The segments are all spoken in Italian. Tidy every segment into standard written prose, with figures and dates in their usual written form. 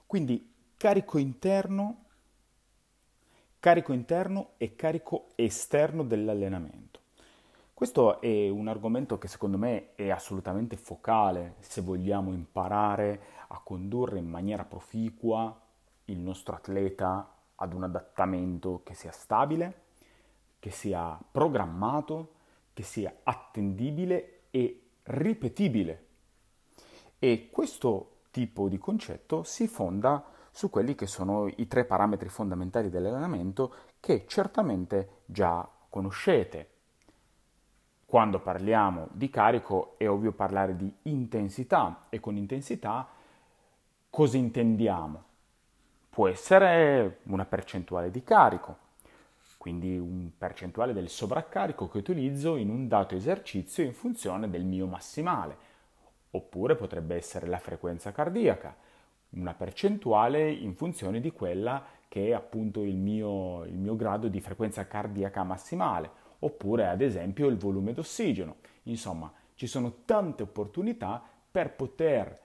Quindi carico interno e carico esterno dell'allenamento. Questo è un argomento che secondo me è assolutamente focale se vogliamo imparare a condurre in maniera proficua il nostro atleta ad un adattamento che sia stabile, che sia programmato, che sia attendibile e ripetibile. E questo tipo di concetto si fonda su quelli che sono i tre parametri fondamentali dell'allenamento che certamente già conoscete. Quando parliamo di carico è ovvio parlare di intensità e con intensità cosa intendiamo? Può essere una percentuale di carico, quindi un percentuale del sovraccarico che utilizzo in un dato esercizio in funzione del mio massimale, oppure potrebbe essere la frequenza cardiaca, una percentuale in funzione di quella che è appunto il mio grado di frequenza cardiaca massimale, oppure ad esempio il volume d'ossigeno. Insomma, ci sono tante opportunità per poter,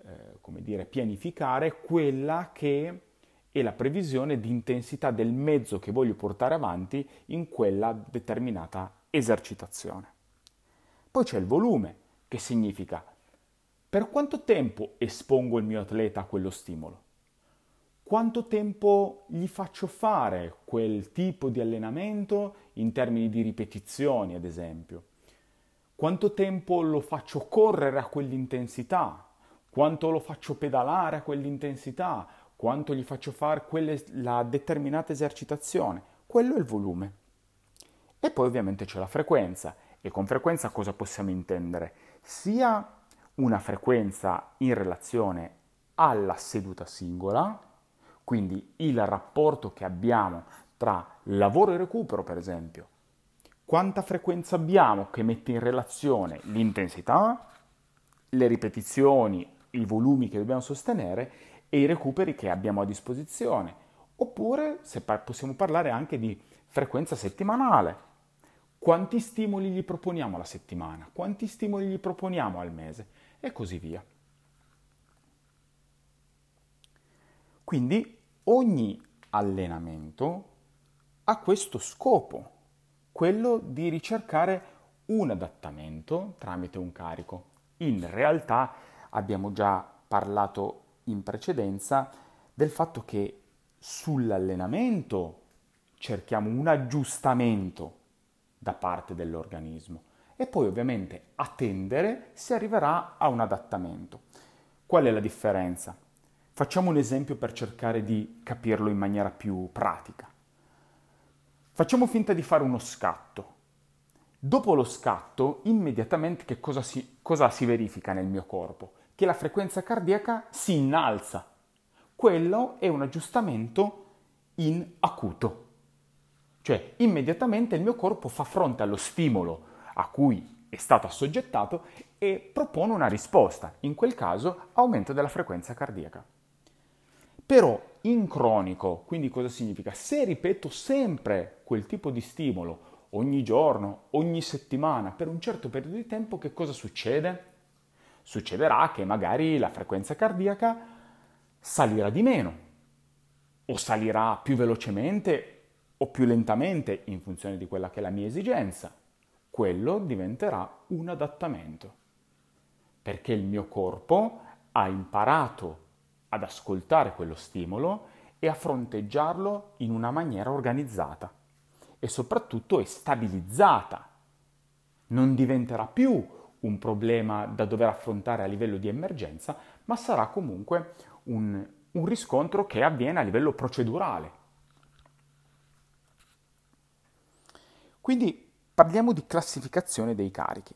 pianificare quella che è la previsione di intensità del mezzo che voglio portare avanti in quella determinata esercitazione. Poi c'è il volume, che significa per quanto tempo espongo il mio atleta a quello stimolo? Quanto tempo gli faccio fare quel tipo di allenamento in termini di ripetizioni, ad esempio? Quanto tempo lo faccio correre a quell'intensità? Quanto lo faccio pedalare a quell'intensità? Quanto gli faccio fare la determinata esercitazione? Quello è il volume. E poi ovviamente c'è la frequenza. E con frequenza cosa possiamo intendere? Sia una frequenza in relazione alla seduta singola, quindi il rapporto che abbiamo tra lavoro e recupero, per esempio. Quanta frequenza abbiamo che mette in relazione l'intensità, le ripetizioni, i volumi che dobbiamo sostenere e i recuperi che abbiamo a disposizione. Oppure se possiamo parlare anche di frequenza settimanale. Quanti stimoli gli proponiamo alla settimana? Quanti stimoli gli proponiamo al mese? E così via. Quindi ogni allenamento ha questo scopo, quello di ricercare un adattamento tramite un carico. In realtà abbiamo già parlato in precedenza del fatto che sull'allenamento cerchiamo un aggiustamento da parte dell'organismo e poi ovviamente a tendere si arriverà a un adattamento. Qual è la differenza? Facciamo un esempio per cercare di capirlo in maniera più pratica. Facciamo finta di fare uno scatto. Dopo lo scatto, immediatamente che cosa si verifica nel mio corpo? Che la frequenza cardiaca si innalza. Quello è un aggiustamento in acuto. Cioè, immediatamente il mio corpo fa fronte allo stimolo a cui è stato assoggettato e propone una risposta, in quel caso aumento della frequenza cardiaca. Però in cronico, quindi cosa significa? Se ripeto sempre quel tipo di stimolo ogni giorno, ogni settimana, per un certo periodo di tempo, che cosa succede? Succederà che magari la frequenza cardiaca salirà di meno, o salirà più velocemente o più lentamente in funzione di quella che è la mia esigenza. Quello diventerà un adattamento, perché il mio corpo ha imparato ad ascoltare quello stimolo e a fronteggiarlo in una maniera organizzata e soprattutto è stabilizzata. Non diventerà più un problema da dover affrontare a livello di emergenza, ma sarà comunque un riscontro che avviene a livello procedurale. Quindi parliamo di classificazione dei carichi.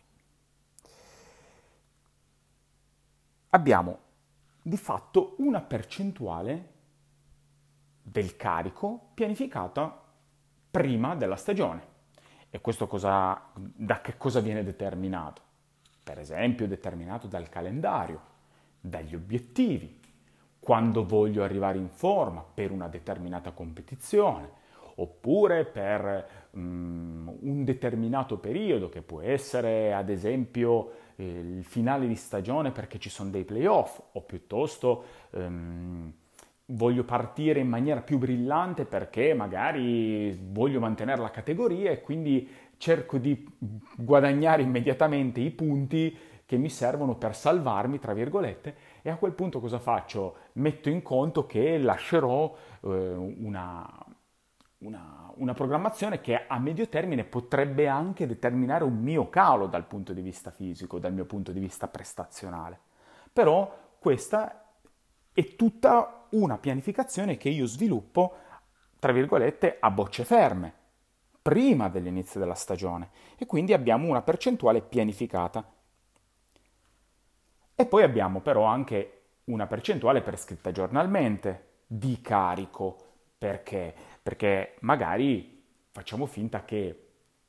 Abbiamo di fatto una percentuale del carico pianificata prima della stagione. E questo da che cosa viene determinato? Per esempio determinato dal calendario, dagli obiettivi, quando voglio arrivare in forma per una determinata competizione, oppure per un determinato periodo che può essere ad esempio il finale di stagione perché ci sono dei playoff o piuttosto voglio partire in maniera più brillante perché magari voglio mantenere la categoria e quindi cerco di guadagnare immediatamente i punti che mi servono per salvarmi, tra virgolette, e a quel punto cosa faccio? Metto in conto che lascerò una programmazione che a medio termine potrebbe anche determinare un mio calo dal punto di vista fisico, dal mio punto di vista prestazionale. Però questa è tutta una pianificazione che io sviluppo, tra virgolette, a bocce ferme, prima dell'inizio della stagione, e quindi abbiamo una percentuale pianificata. E poi abbiamo però anche una percentuale prescritta giornalmente di carico. Perché? Perché magari facciamo finta che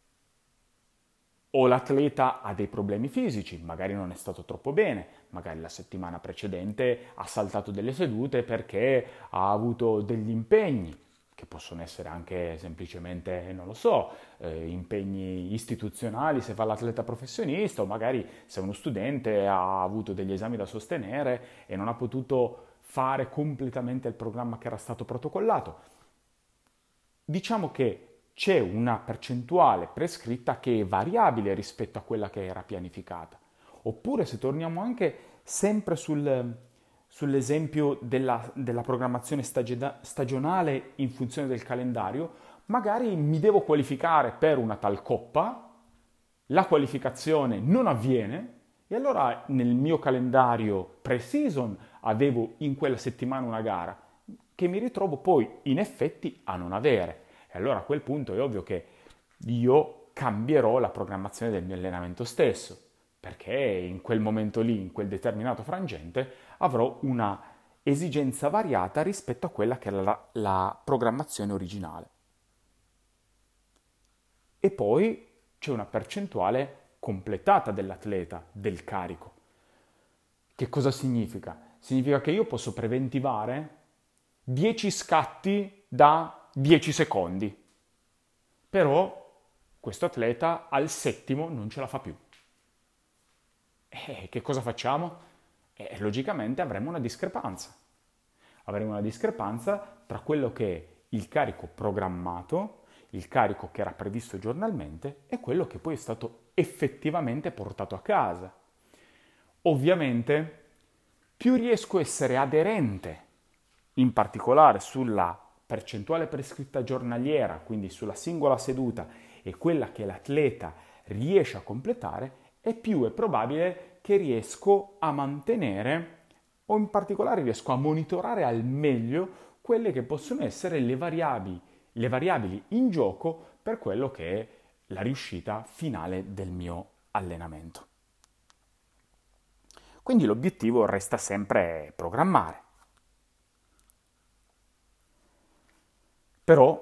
o l'atleta ha dei problemi fisici, magari non è stato troppo bene, magari la settimana precedente ha saltato delle sedute perché ha avuto degli impegni, che possono essere anche semplicemente, non lo so, impegni istituzionali se fa l'atleta professionista, o magari se uno studente ha avuto degli esami da sostenere e non ha potuto fare completamente il programma che era stato protocollato. Diciamo che c'è una percentuale prescritta che è variabile rispetto a quella che era pianificata. Oppure se torniamo anche sempre sull'esempio della programmazione stagionale in funzione del calendario, magari mi devo qualificare per una tal coppa, la qualificazione non avviene e allora nel mio calendario pre-season avevo in quella settimana una gara che mi ritrovo poi in effetti a non avere. E allora a quel punto è ovvio che io cambierò la programmazione del mio allenamento stesso, perché in quel momento lì, in quel determinato frangente, avrò una esigenza variata rispetto a quella che era la programmazione originale. E poi c'è una percentuale completata dell'atleta, del carico. Che cosa significa? Significa che io posso preventivare 10 scatti da 10 secondi. Però questo atleta al settimo non ce la fa più. E che cosa facciamo? Logicamente avremo una discrepanza. Avremo una discrepanza tra quello che è il carico programmato, il carico che era previsto giornalmente e quello che poi è stato effettivamente portato a casa. Ovviamente, più riesco a essere aderente, in particolare sulla percentuale prescritta giornaliera, quindi sulla singola seduta e quella che l'atleta riesce a completare, e più è probabile che riesco a mantenere o in particolare riesco a monitorare al meglio quelle che possono essere le variabili in gioco per quello che è la riuscita finale del mio allenamento. Quindi l'obiettivo resta sempre programmare. Però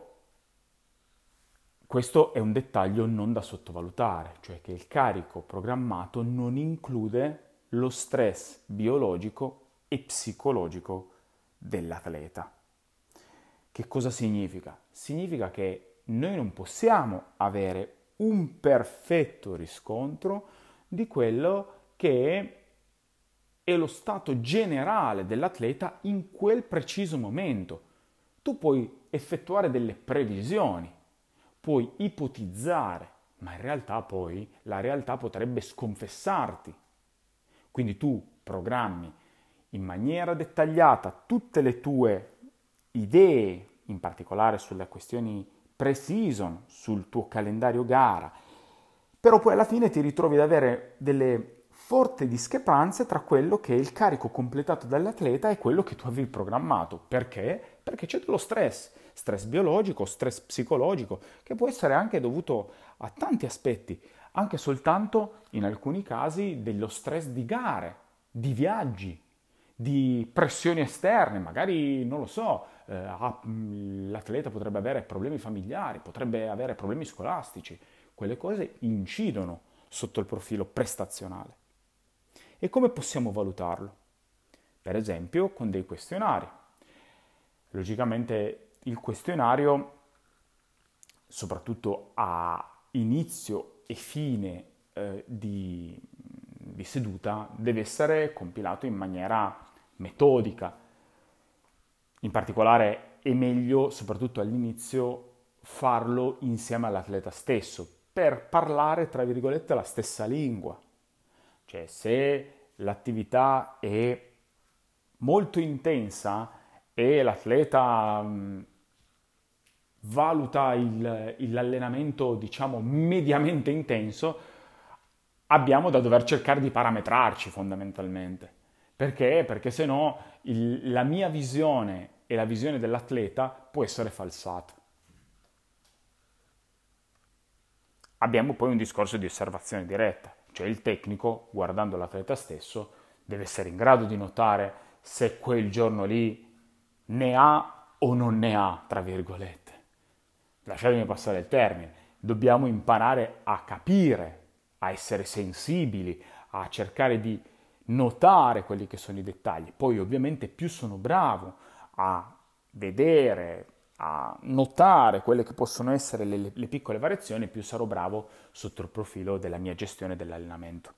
questo è un dettaglio non da sottovalutare, cioè che il carico programmato non include lo stress biologico e psicologico dell'atleta. Che cosa significa? Significa che noi non possiamo avere un perfetto riscontro di quello che è lo stato generale dell'atleta in quel preciso momento. Tu puoi effettuare delle previsioni, puoi ipotizzare, ma in realtà poi la realtà potrebbe sconfessarti. Quindi tu programmi in maniera dettagliata tutte le tue idee, in particolare sulle questioni pre-season, sul tuo calendario gara, però poi alla fine ti ritrovi ad avere delle forti discrepanze tra quello che è il carico completato dall'atleta e quello che tu avevi programmato. Perché? Perché c'è dello stress biologico, stress psicologico, che può essere anche dovuto a tanti aspetti, anche soltanto in alcuni casi dello stress di gare, di viaggi, di pressioni esterne, magari non lo so, l'atleta potrebbe avere problemi familiari, potrebbe avere problemi scolastici, quelle cose incidono sotto il profilo prestazionale. E come possiamo valutarlo? Per esempio con dei questionari. Logicamente il questionario, soprattutto a inizio e fine di seduta, deve essere compilato in maniera metodica, In particolare è meglio, soprattutto all'inizio, farlo insieme all'atleta stesso, per parlare, tra virgolette, la stessa lingua. Cioè, se l'attività è molto intensa e l'atleta valuta l'allenamento, diciamo, mediamente intenso, abbiamo da dover cercare di parametrarci fondamentalmente. Perché? Perché se no la mia visione e la visione dell'atleta può essere falsata. Abbiamo poi un discorso di osservazione diretta, cioè il tecnico, guardando l'atleta stesso, deve essere in grado di notare se quel giorno lì ne ha o non ne ha, tra virgolette. Lasciatemi passare il termine. Dobbiamo imparare a capire, a essere sensibili, a cercare di notare quelli che sono i dettagli. Poi ovviamente più sono bravo a vedere, a notare quelle che possono essere le piccole variazioni, più sarò bravo sotto il profilo della mia gestione dell'allenamento.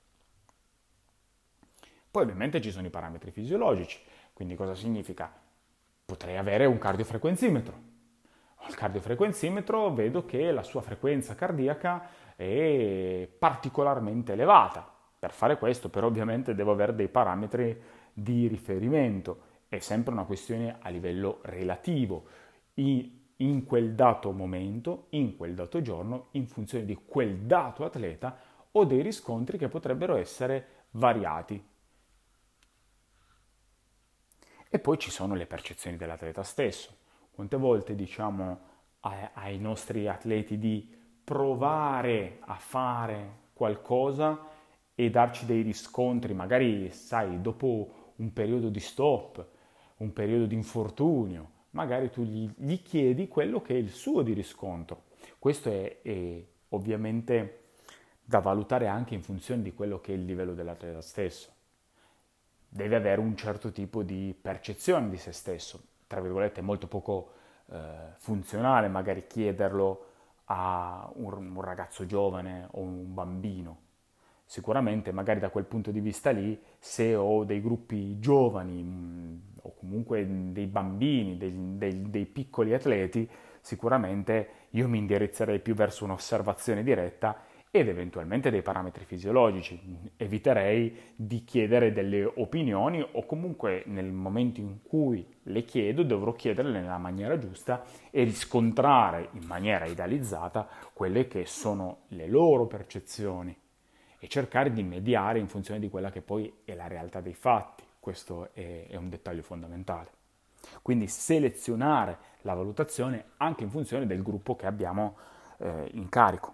Poi ovviamente ci sono i parametri fisiologici, quindi cosa significa? Potrei avere un cardiofrequenzimetro. Al cardiofrequenzimetro vedo che la sua frequenza cardiaca è particolarmente elevata. Per fare questo però ovviamente devo avere dei parametri di riferimento, è sempre una questione a livello relativo, in quel dato momento, in quel dato giorno, in funzione di quel dato atleta, ho dei riscontri che potrebbero essere variati. E poi ci sono le percezioni dell'atleta stesso. Quante volte diciamo ai nostri atleti di provare a fare qualcosa e darci dei riscontri, magari sai, dopo un periodo di stop, un periodo di infortunio, magari tu gli chiedi quello che è il suo di riscontro. Questo è ovviamente da valutare anche in funzione di quello che è il livello dell'atleta stesso. Deve avere un certo tipo di percezione di se stesso, tra virgolette, è molto poco funzionale magari chiederlo a un ragazzo giovane o un bambino. Sicuramente magari da quel punto di vista lì, se ho dei gruppi giovani o comunque dei bambini, dei piccoli atleti, sicuramente io mi indirizzerei più verso un'osservazione diretta ed eventualmente dei parametri fisiologici. Eviterei di chiedere delle opinioni o comunque nel momento in cui le chiedo dovrò chiederle nella maniera giusta e riscontrare in maniera idealizzata quelle che sono le loro percezioni e cercare di mediare in funzione di quella che poi è la realtà dei fatti. Questo è un dettaglio fondamentale. Quindi selezionare la valutazione anche in funzione del gruppo che abbiamo in carico.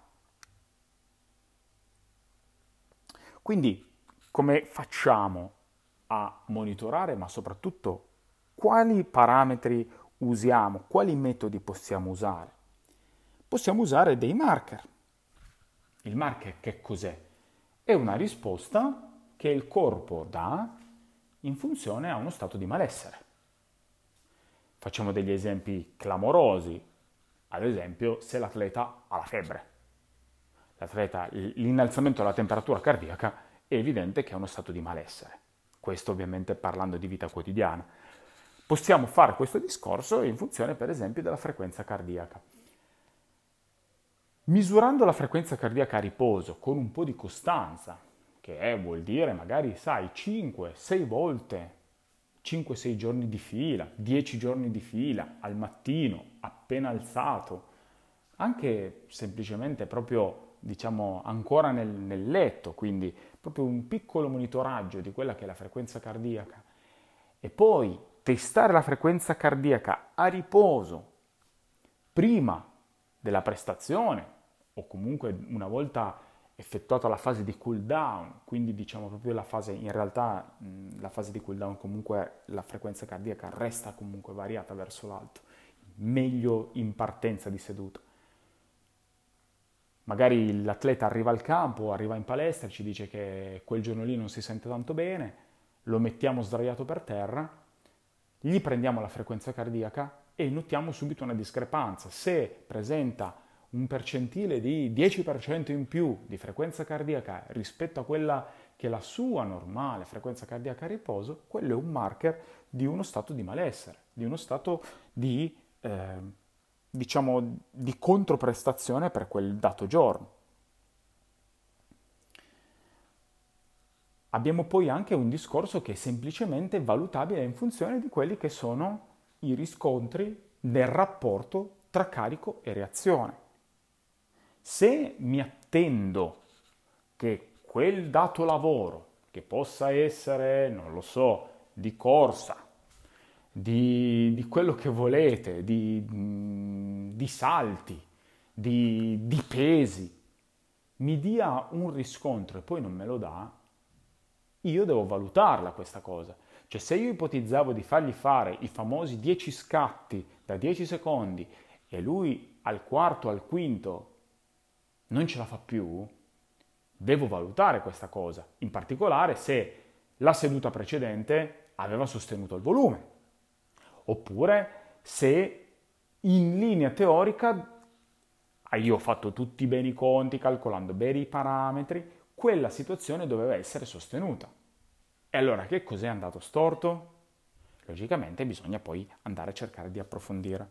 Quindi come facciamo a monitorare, ma soprattutto quali parametri usiamo, quali metodi possiamo usare? Possiamo usare dei marker. Il marker che cos'è? È una risposta che il corpo dà in funzione a uno stato di malessere. Facciamo degli esempi clamorosi, ad esempio se l'atleta ha la febbre. L'innalzamento della temperatura cardiaca è evidente che è uno stato di malessere. Questo ovviamente parlando di vita quotidiana. Possiamo fare questo discorso in funzione per esempio della frequenza cardiaca. Misurando la frequenza cardiaca a riposo con un po' di costanza, vuol dire magari, sai, 5-6 volte, 5-6 giorni di fila, 10 giorni di fila, al mattino, appena alzato, anche semplicemente proprio, diciamo, ancora nel letto, quindi proprio un piccolo monitoraggio di quella che è la frequenza cardiaca e poi testare la frequenza cardiaca a riposo prima della prestazione o comunque una volta effettuata la fase di cool down, quindi diciamo proprio la fase, in realtà la fase di cool down comunque la frequenza cardiaca resta comunque variata verso l'alto, meglio in partenza di seduta. Magari l'atleta arriva al campo, arriva in palestra, ci dice che quel giorno lì non si sente tanto bene, lo mettiamo sdraiato per terra, gli prendiamo la frequenza cardiaca e notiamo subito una discrepanza. Se presenta un percentile di 10% in più di frequenza cardiaca rispetto a quella che è la sua normale frequenza cardiaca a riposo, quello è un marker di uno stato di malessere. di uno stato di, diciamo, di controprestazione per quel dato giorno. Abbiamo poi anche un discorso che è semplicemente valutabile in funzione di quelli che sono i riscontri del rapporto tra carico e reazione. Se mi attendo che quel dato lavoro, che possa essere, non lo so, di corsa, di quello che volete, di salti, di pesi, mi dia un riscontro e poi non me lo dà, io devo valutarla questa cosa. Cioè se io ipotizzavo di fargli fare i famosi 10 scatti da 10 secondi e lui al quarto, al quinto non ce la fa più, devo valutare questa cosa, in particolare se la seduta precedente aveva sostenuto il volume, oppure se in linea teorica io ho fatto tutti bene i conti, calcolando bene i parametri, quella situazione doveva essere sostenuta. E allora che cos'è andato storto? Logicamente bisogna poi andare a cercare di approfondire.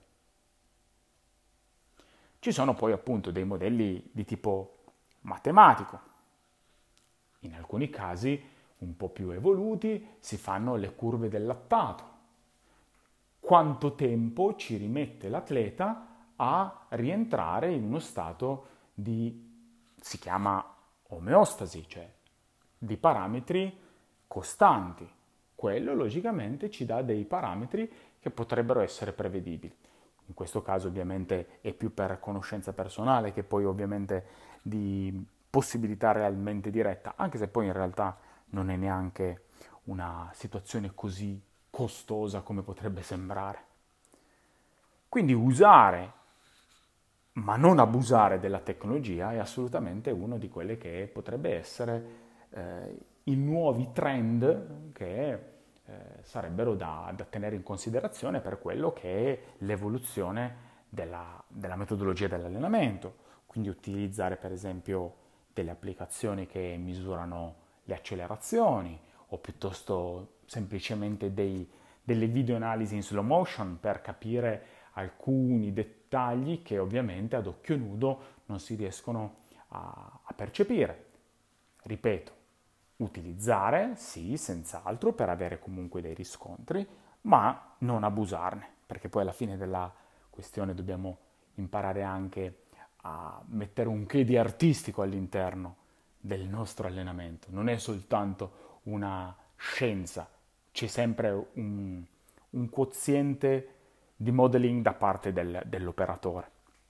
Ci sono poi appunto dei modelli di tipo matematico. In alcuni casi un po' più evoluti si fanno le curve del lattato. Quanto tempo ci rimette l'atleta a rientrare in uno stato si chiama omeostasi, cioè di parametri costanti. Quello logicamente ci dà dei parametri che potrebbero essere prevedibili. In questo caso ovviamente è più per conoscenza personale che poi ovviamente di possibilità realmente diretta, anche se poi in realtà non è neanche una situazione così costosa come potrebbe sembrare. Quindi usare, ma non abusare della tecnologia è assolutamente uno di quelle che potrebbe essere i nuovi trend che sarebbero da tenere in considerazione per quello che è l'evoluzione della metodologia dell'allenamento. Quindi utilizzare per esempio delle applicazioni che misurano le accelerazioni o piuttosto semplicemente delle videoanalisi in slow motion per capire alcuni dettagli che ovviamente ad occhio nudo non si riescono a percepire. Ripeto, utilizzare, sì, senz'altro, per avere comunque dei riscontri, ma non abusarne, perché poi alla fine della questione dobbiamo imparare anche a mettere un che di artistico all'interno del nostro allenamento. Non è soltanto una scienza, c'è sempre un quoziente di modeling da parte dell'operatore.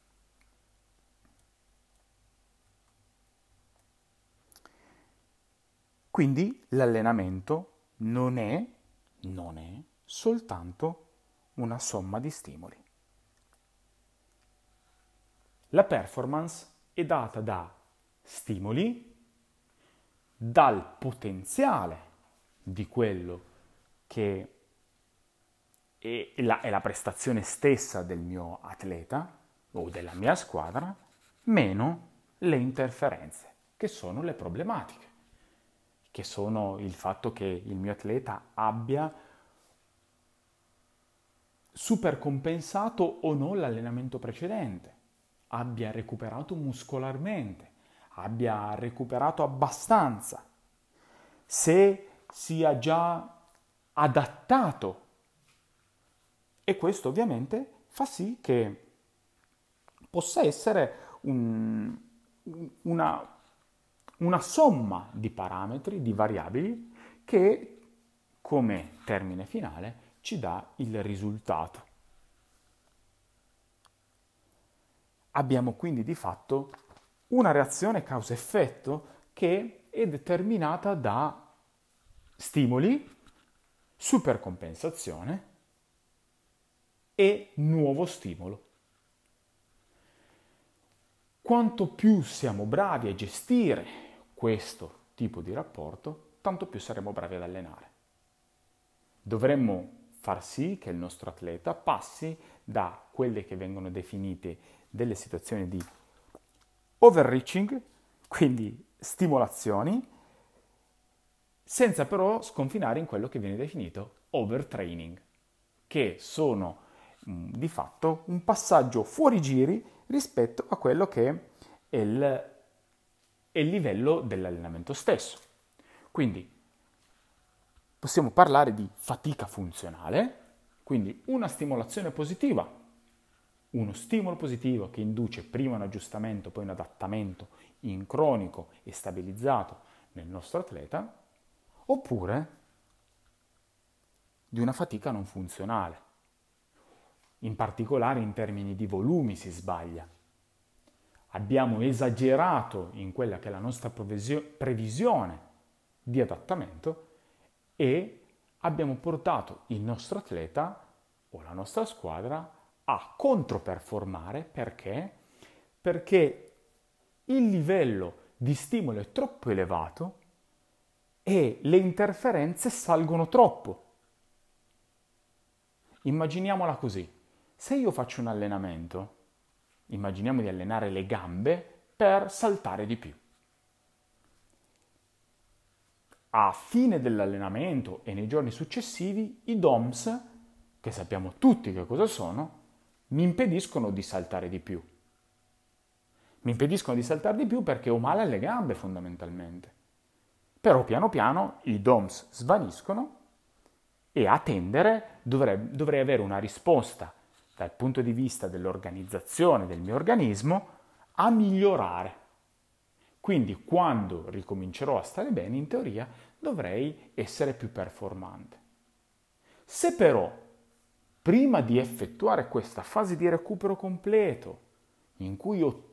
Quindi l'allenamento non è soltanto una somma di stimoli. La performance è data da stimoli, dal potenziale di quello che è la prestazione stessa del mio atleta o della mia squadra, meno le interferenze, che sono le problematiche, che sono il fatto che il mio atleta abbia supercompensato o no l'allenamento precedente, abbia recuperato muscolarmente, abbia recuperato abbastanza, se sia già adattato. E questo ovviamente fa sì che possa essere una somma di parametri, di variabili, che come termine finale ci dà il risultato. Abbiamo quindi di fatto una reazione causa-effetto che è determinata da stimoli, supercompensazione e nuovo stimolo. Quanto più siamo bravi a gestire questo tipo di rapporto, tanto più saremo bravi ad allenare. Dovremmo far sì che il nostro atleta passi da quelle che vengono definite delle situazioni di overreaching, quindi stimolazioni, senza però sconfinare in quello che viene definito overtraining, che sono di fatto un passaggio fuori giri rispetto a quello che è il livello dell'allenamento stesso. Quindi possiamo parlare di fatica funzionale, quindi una stimolazione positiva, uno stimolo positivo che induce prima un aggiustamento, poi un adattamento in cronico e stabilizzato nel nostro atleta, oppure di una fatica non funzionale. In particolare in termini di volumi si sbaglia. Abbiamo esagerato in quella che è la nostra previsione di adattamento e abbiamo portato il nostro atleta o la nostra squadra a controperformare. Perché? Perché il livello di stimolo è troppo elevato e le interferenze salgono troppo. Immaginiamola così. Se io faccio un allenamento, immaginiamo di allenare le gambe per saltare di più. A fine dell'allenamento e nei giorni successivi, i DOMS, che sappiamo tutti che cosa sono, mi impediscono di saltare di più. Mi impediscono di saltare di più perché ho male alle gambe fondamentalmente. Però piano piano i DOMS svaniscono e a tendere dovrei avere una risposta dal punto di vista dell'organizzazione del mio organismo a migliorare. Quindi quando ricomincerò a stare bene, in teoria, dovrei essere più performante. Se però, prima di effettuare questa fase di recupero completo, in cui ho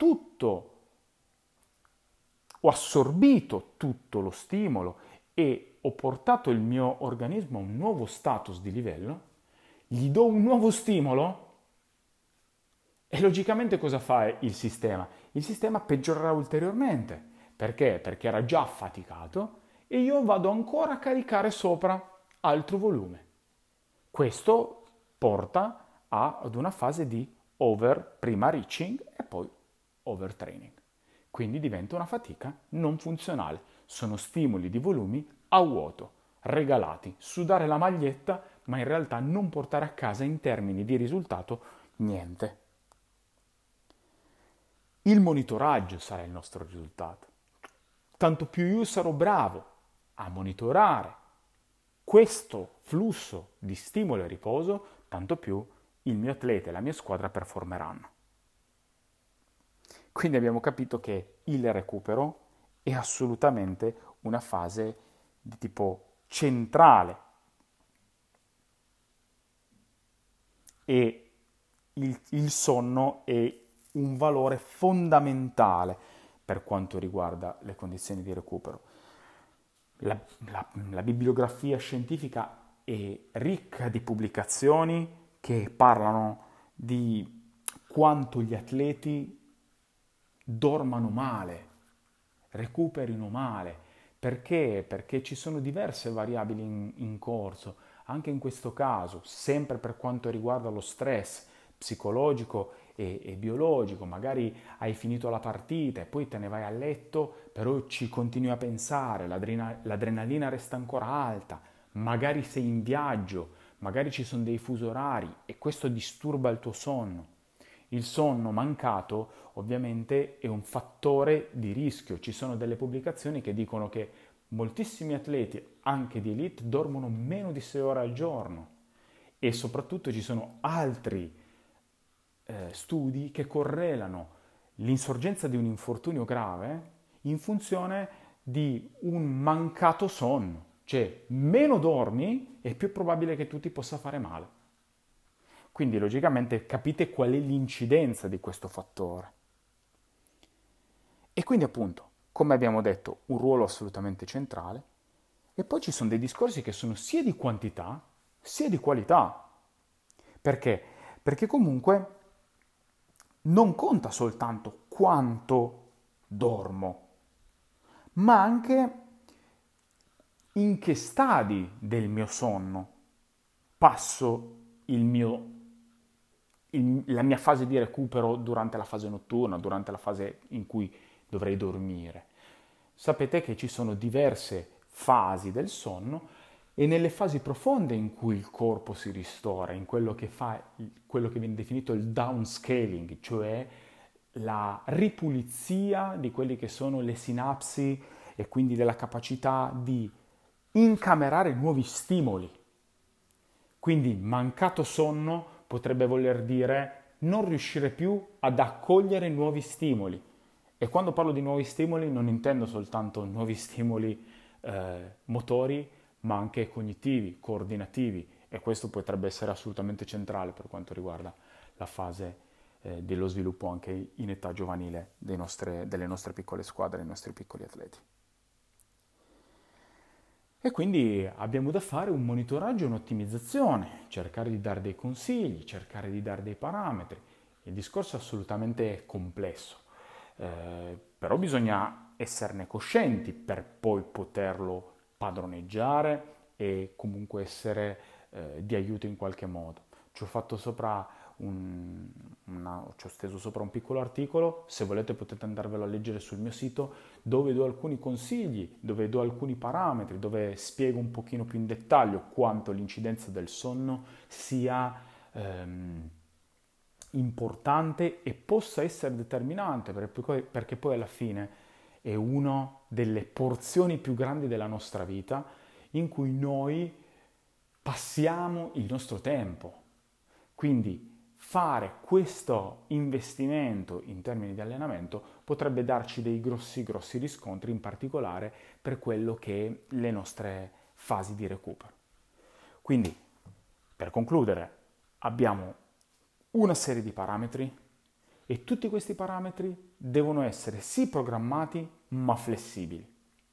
assorbito tutto lo stimolo e ho portato il mio organismo a un nuovo status di livello, gli do un nuovo stimolo e logicamente cosa fa il sistema? Il sistema peggiorerà ulteriormente. Perché? Perché era già affaticato e io vado ancora a caricare sopra altro volume. Questo porta ad una fase di prima reaching e poi overtraining. Quindi diventa una fatica non funzionale. Sono stimoli di volumi a vuoto, regalati, sudare la maglietta, ma in realtà non portare a casa in termini di risultato niente. Il monitoraggio sarà il nostro risultato. Tanto più io sarò bravo a monitorare questo flusso di stimolo e riposo, tanto più il mio atleta e la mia squadra performeranno. Quindi abbiamo capito che il recupero è assolutamente una fase di tipo centrale e il sonno è un valore fondamentale per quanto riguarda le condizioni di recupero. La bibliografia scientifica è ricca di pubblicazioni che parlano di quanto gli atleti dormano male, recuperino male. Perché? Perché ci sono diverse variabili in corso. Anche in questo caso, sempre per quanto riguarda lo stress psicologico e biologico, magari hai finito la partita e poi te ne vai a letto, però ci continui a pensare, l'adrenalina resta ancora alta, magari sei in viaggio, magari ci sono dei fusi orari e questo disturba il tuo sonno. Il sonno mancato ovviamente è un fattore di rischio. Ci sono delle pubblicazioni che dicono che moltissimi atleti, anche di elite, dormono meno di 6 ore al giorno e soprattutto ci sono altri studi che correlano l'insorgenza di un infortunio grave in funzione di un mancato sonno. Cioè, meno dormi e più è probabile che tu ti possa fare male. Quindi logicamente capite qual è l'incidenza di questo fattore. E quindi appunto, come abbiamo detto, un ruolo assolutamente centrale. E poi ci sono dei discorsi che sono sia di quantità sia di qualità. Perché? Perché comunque non conta soltanto quanto dormo, ma anche in che stadi del mio sonno passo la mia fase di recupero durante la fase notturna, durante la fase in cui dovrei dormire. Sapete che ci sono diverse fasi del sonno e nelle fasi profonde in cui il corpo si ristora, in quello che quello che viene definito il downscaling, cioè la ripulizia di quelli che sono le sinapsi e quindi della capacità di incamerare nuovi stimoli. Quindi mancato sonno potrebbe voler dire non riuscire più ad accogliere nuovi stimoli. E quando parlo di nuovi stimoli non intendo soltanto nuovi stimoli motori, ma anche cognitivi, coordinativi, e questo potrebbe essere assolutamente centrale per quanto riguarda la fase dello sviluppo anche in età giovanile delle nostre piccole squadre, dei nostri piccoli atleti. E quindi abbiamo da fare un monitoraggio e un'ottimizzazione, cercare di dare dei consigli, cercare di dare dei parametri. Il discorso è assolutamente complesso, però bisogna esserne coscienti per poi poterlo padroneggiare e comunque essere di aiuto in qualche modo. Ci ho fatto sopra ci ho steso sopra un piccolo articolo, se volete potete andarvelo a leggere sul mio sito, dove do alcuni consigli, dove do alcuni parametri, dove spiego un pochino più in dettaglio quanto l'incidenza del sonno sia importante e possa essere determinante, perché poi alla fine è una delle porzioni più grandi della nostra vita in cui noi passiamo il nostro tempo. Quindi fare questo investimento in termini di allenamento potrebbe darci dei grossi riscontri, in particolare per quello che è le nostre fasi di recupero. Quindi, per concludere, abbiamo una serie di parametri e tutti questi parametri devono essere sì programmati ma flessibili.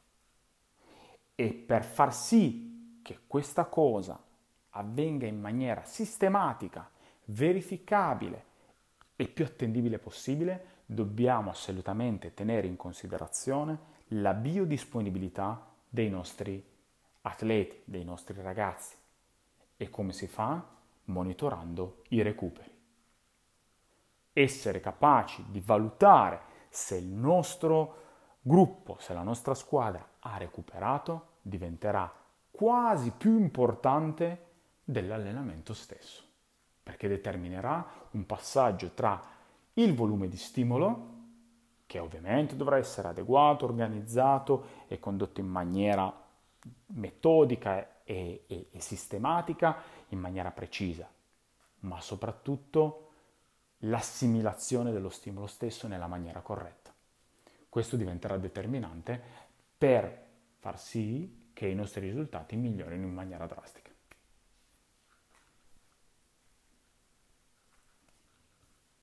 E per far sì che questa cosa avvenga in maniera sistematica, verificabile e più attendibile possibile, dobbiamo assolutamente tenere in considerazione la biodisponibilità dei nostri atleti, dei nostri ragazzi. E come si fa? Monitorando i recuperi. Essere capaci di valutare se il nostro gruppo, se la nostra squadra ha recuperato, diventerà quasi più importante dell'allenamento stesso, perché determinerà un passaggio tra il volume di stimolo, che ovviamente dovrà essere adeguato, organizzato e condotto in maniera metodica e sistematica, in maniera precisa, ma soprattutto l'assimilazione dello stimolo stesso nella maniera corretta. Questo diventerà determinante per far sì che i nostri risultati migliorino in maniera drastica.